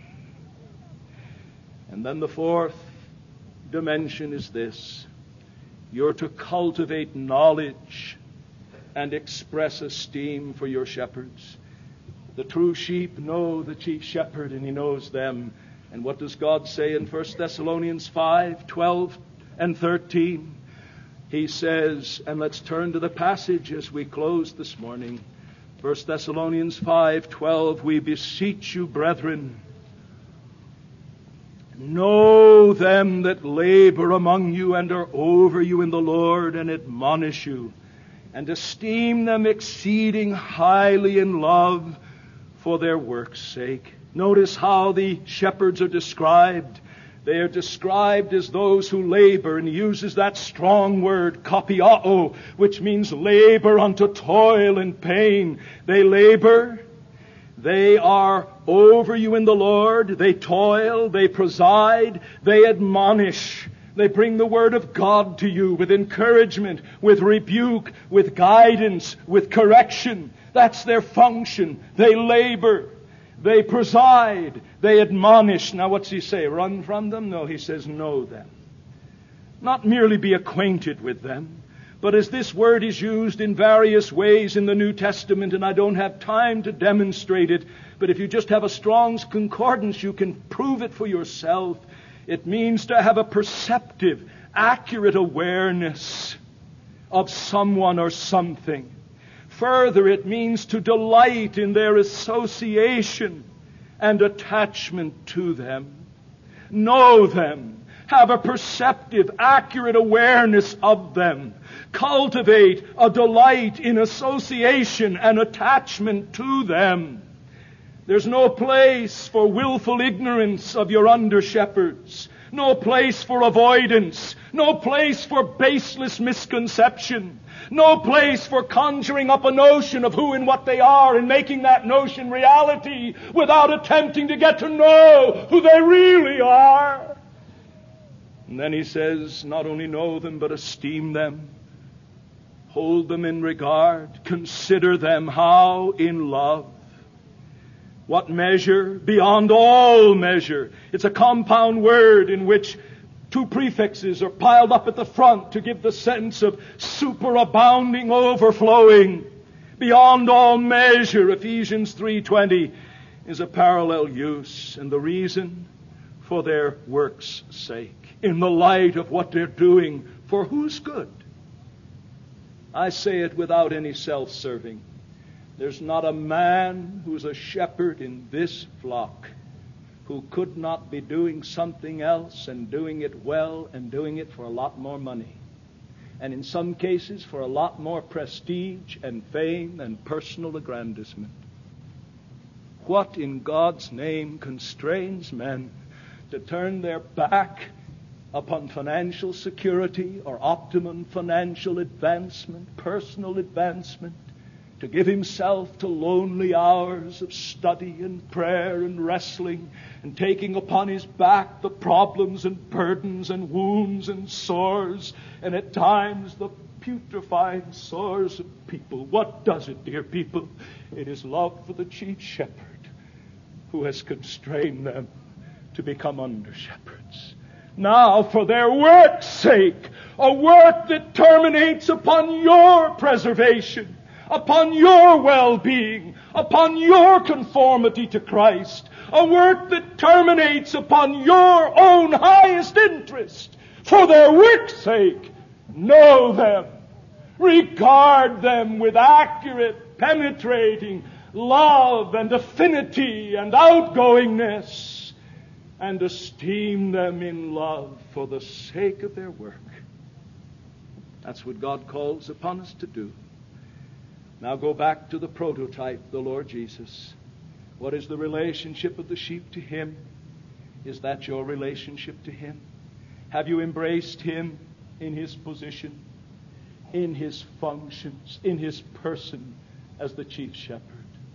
And then the 4th dimension is this. You're to cultivate knowledge and express esteem for your shepherds. The true sheep know the chief shepherd, and he knows them. And what does God say in 1 Thessalonians 5:12-13? He says, and let's turn to the passage as we close this morning. 1 Thessalonians 5:12, we beseech you, brethren, Know them that labor among you and are over you in the Lord, and admonish you, and esteem them exceeding highly in love for their work's sake. Notice how the shepherds are described. They are described as those who labor, and he uses that strong word, kopiao, which means labor unto toil and pain. They labor. They are over you in the Lord. They toil. They preside. They admonish. They bring the Word of God to you with encouragement, with rebuke, with guidance, with correction. That's their function. They labor. They preside. They admonish. Now what's he say? Run from them? No, he says know them. Not merely be acquainted with them, but as this word is used in various ways in the New Testament, and I don't have time to demonstrate it, but if you just have a Strong's Concordance, you can prove it for yourself. It means to have a perceptive, accurate awareness of someone or something. Further, it means to delight in their association and attachment to them. Know them. Have a perceptive, accurate awareness of them. Cultivate a delight in association and attachment to them. There's no place for willful ignorance of your under-shepherds. No place for avoidance. No place for baseless misconception. No place for conjuring up a notion of who and what they are and making that notion reality without attempting to get to know who they really are. And then he says, not only know them, but esteem them. Hold them in regard. Consider them. How? In love. What measure? Beyond all measure. It's a compound word in which two prefixes are piled up at the front to give the sense of superabounding, overflowing. Beyond all measure, Ephesians 3:20 is a parallel use. And the reason? For their work's sake. In the light of what they're doing. For whose good? I say it without any self-serving. There's not a man who's a shepherd in this flock who could not be doing something else and doing it well and doing it for a lot more money. And in some cases for a lot more prestige and fame and personal aggrandizement. What in God's name constrains men to turn their back upon financial security or optimum financial advancement, personal advancement, to give himself to lonely hours of study and prayer and wrestling and taking upon his back the problems and burdens and wounds and sores and at times the putrefying sores of people. What does it, dear people? It is love for the chief shepherd who has constrained them to become under-shepherds. Now, for their work's sake, a work that terminates upon your preservation, upon your well-being, upon your conformity to Christ, a work that terminates upon your own highest interest. For their work's sake, know them, regard them with accurate, penetrating love and affinity and outgoingness, and esteem them in love for the sake of their work. That's what God calls upon us to do. Now go back to the prototype, the Lord Jesus. What is the relationship of the sheep to Him? Is that your relationship to Him? Have you embraced Him in His position, in His functions, in His person as the chief shepherd?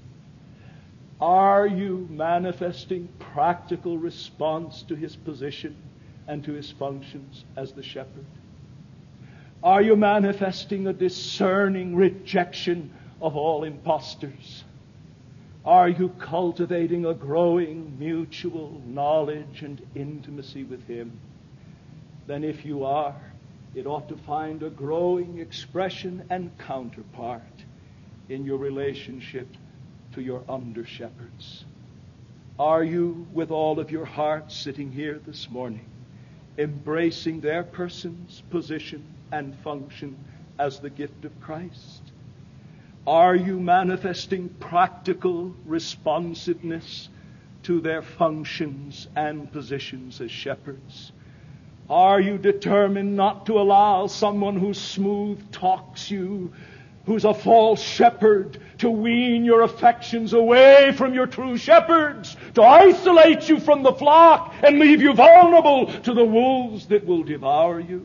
Are you manifesting practical response to His position and to His functions as the shepherd? Are you manifesting a discerning rejection of all impostors? Are you cultivating a growing mutual knowledge and intimacy with Him? Then if you are, it ought to find a growing expression and counterpart in your relationship to your under-shepherds. Are you, with all of your heart, sitting here this morning, embracing their persons, position, and function as the gift of Christ? Are you manifesting practical responsiveness to their functions and positions as shepherds? Are you determined not to allow someone who smooth talks you, who's a false shepherd, to wean your affections away from your true shepherds, to isolate you from the flock and leave you vulnerable to the wolves that will devour you?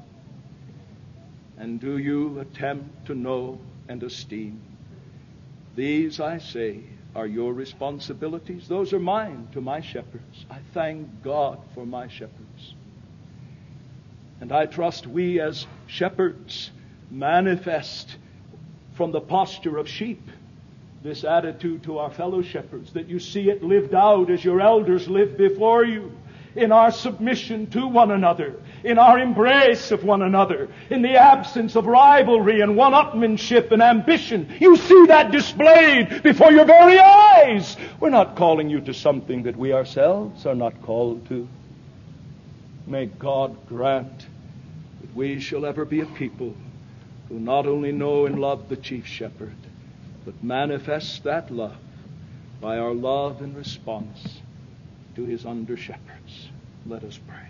And do you attempt to know and esteem? These, I say, are your responsibilities. Those are mine to my shepherds. I thank God for my shepherds. And I trust we as shepherds manifest from the posture of sheep this attitude to our fellow shepherds, that you see it lived out as your elders live before you, in our submission to one another, in our embrace of one another, in the absence of rivalry and one-upmanship and ambition. You see that displayed before your very eyes. We're not calling you to something that we ourselves are not called to. May God grant that we shall ever be a people who not only know and love the chief shepherd, but manifest that love by our love and response to his under-shepherds. Let us pray.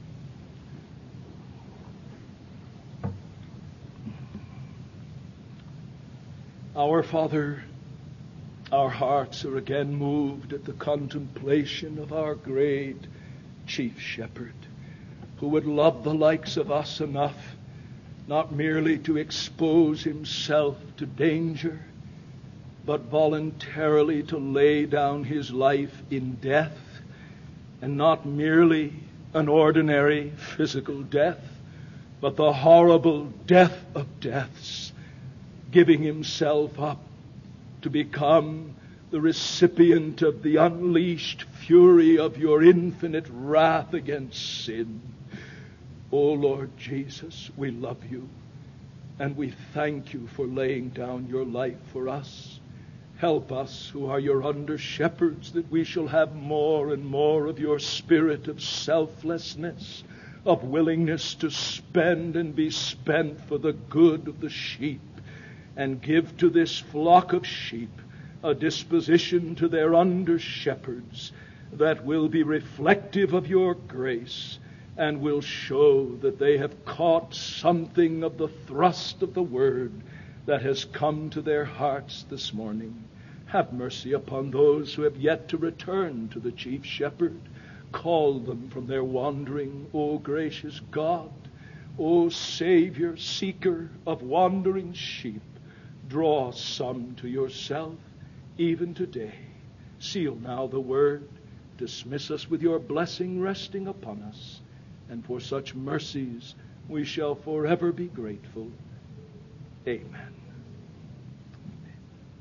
Our Father, our hearts are again moved at the contemplation of our great chief shepherd, who would love the likes of us enough not merely to expose himself to danger, but voluntarily to lay down his life in death, and not merely an ordinary physical death, but the horrible death of deaths, giving himself up to become the recipient of the unleashed fury of your infinite wrath against sin. O Lord Jesus, we love you, and we thank you for laying down your life for us. Help us who are your under-shepherds, that we shall have more and more of your spirit of selflessness, of willingness to spend and be spent for the good of the sheep, and give to this flock of sheep a disposition to their under-shepherds that will be reflective of your grace and will show that they have caught something of the thrust of the word that has come to their hearts this morning. Have mercy upon those who have yet to return to the chief shepherd. Call them from their wandering, O gracious God, O Savior, seeker of wandering sheep. Draw some to yourself even today. Seal now the word. Dismiss us with your blessing resting upon us. And for such mercies we shall forever be grateful. Amen.